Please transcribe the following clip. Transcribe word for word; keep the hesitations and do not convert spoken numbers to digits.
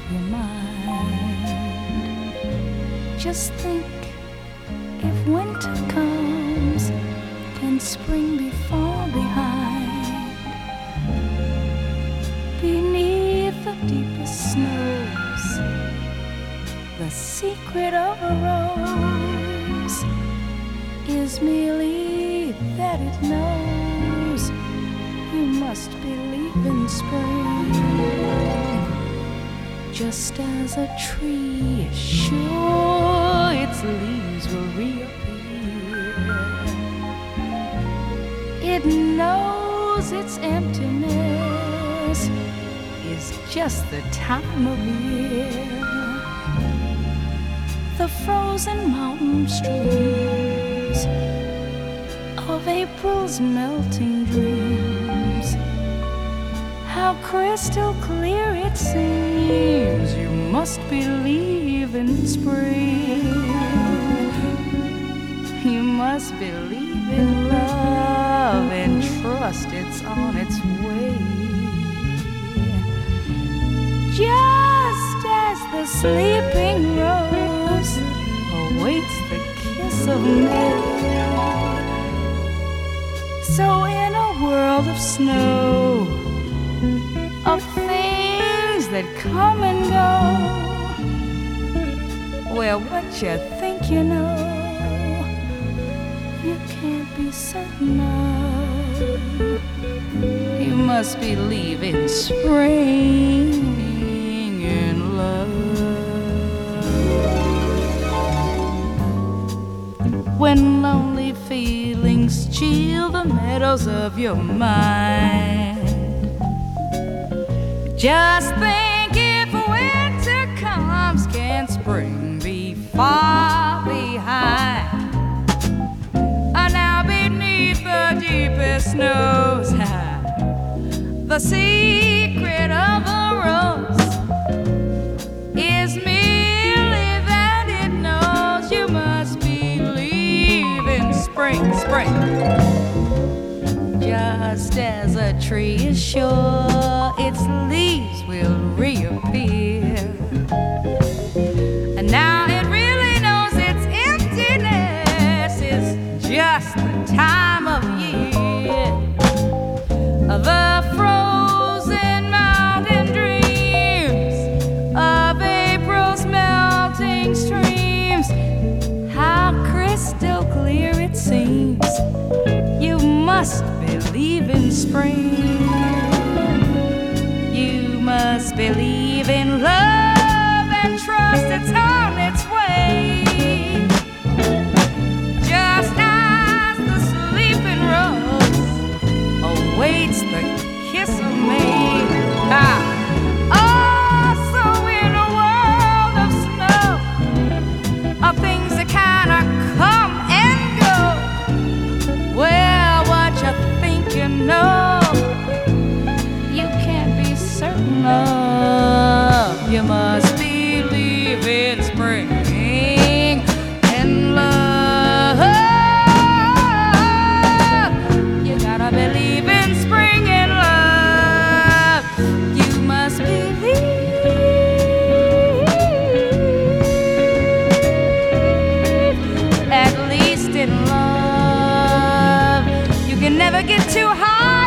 your mind. Just think, if winter comes, can spring be far behind? Beneath the deepest snows, the secret of a rose is merely that it knows you must believe in spring. Just as a tree is sure its leaves will reappear, it knows its emptiness is just the time of year. The frozen mountain streams of April's melting dreams, how crystal clear it seems you must believe in spring. You must believe in love and trust it's on its way. Just as the sleeping rose awaits the kiss of May, so in a world of snow, of things that come and go, where what you think you know, you can't be certain of. You must believe in spring and love. When lonely feelings chill the meadows of your mind, just think, if winter comes, can spring be far behind? And now beneath the deepest snows, the secret of a rose is merely that it knows you must believe in spring, spring. Just as a tree is sure its leaves will reappear, and now it really knows its emptiness is just the time of year. The frozen mountain dreams of April's melting streams, how crystal clear it seems you must believe in spring. You must believe in love and trust it's on its way. Just as the sleeping rose awaits the kiss of May. Ah. Also in a world of snow, of things that kinda come and go, well, what you think you know, you can't be certain of. You must believe in spring and love. You gotta believe in spring and love. You must believe, at least in love. You can never get too high